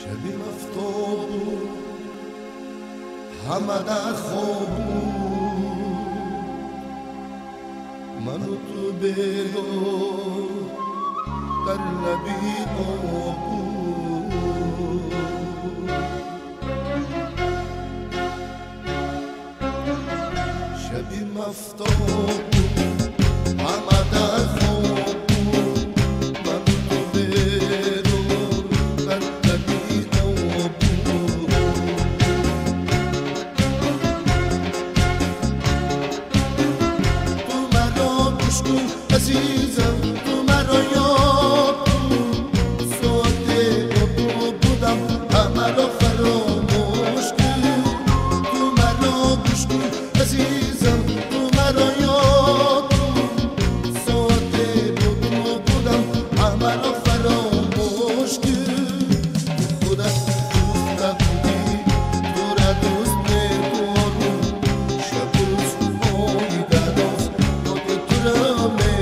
شبی مفتوح همه در خواب من و تو بیگاه در لبی آب شبی مفتوح همه در خواب عزیزم تو مرا یاد کن ساده و بودم همه را فراموش کن تو مرا گوش کن عزیزم تو مرا یاد کن ساده و بودم همه را فراموش کن تو خودت دوست نبودی تو را دوست ندارم شب روز فایده دست داده تو را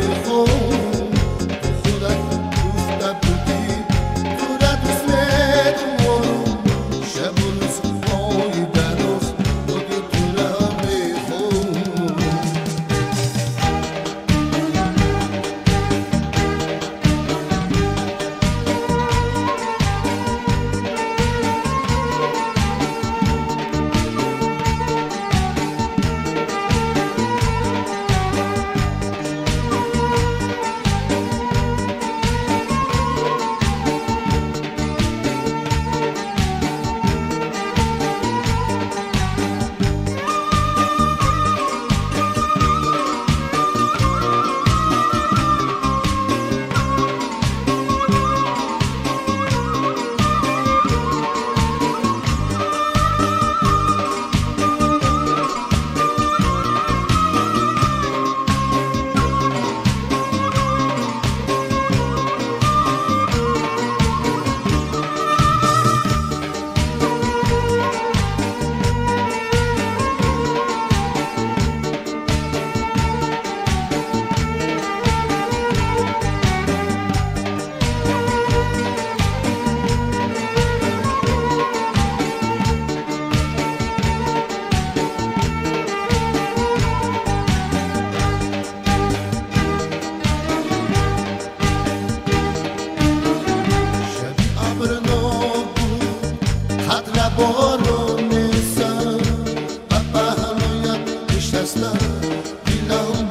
بارون نیستم و هنویت نشستم دیلم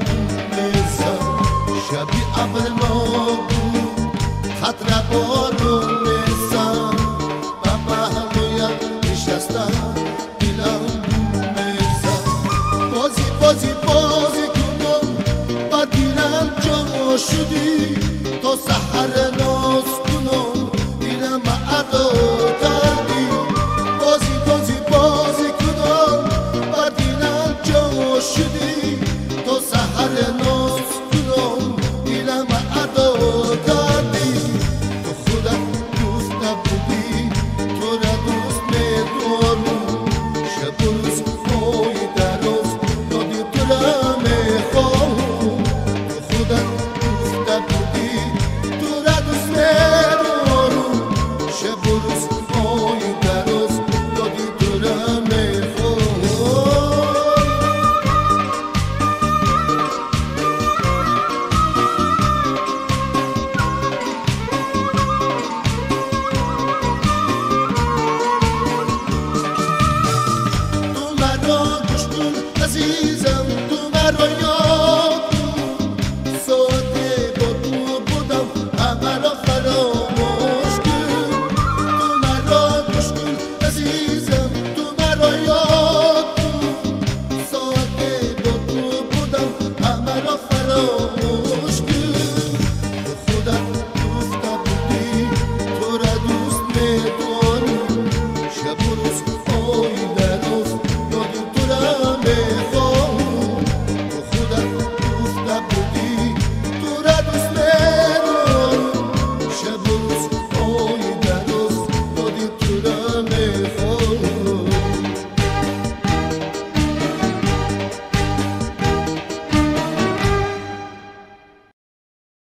نیستم شبی ابر نابو خطر بارون نیستم و هنویت نشستم دیلم نیستم بازی کنم و دیرم جا شدی تا سحر